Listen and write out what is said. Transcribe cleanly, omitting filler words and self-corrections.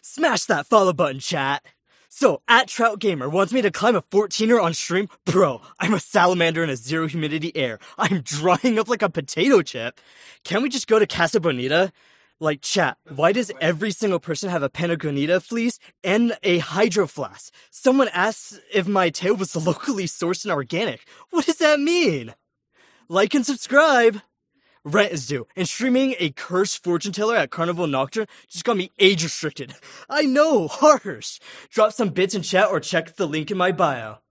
Smash that follow button, chat. So, @TroutGamer wants me to climb a 14er on stream? Bro, I'm a salamander in a zero humidity air. I'm drying up like a potato chip. Can't we just go to Casa Bonita? Like, chat, why does every single person have a Patagonita fleece and a Hydro Flask? Someone asks if my tail was locally sourced and organic. What does that mean? Like and subscribe. Rent is due, and streaming a cursed fortune teller at Carnival Nocturne just got me age restricted. I know, harsh. Drop some bits in chat or check the link in my bio.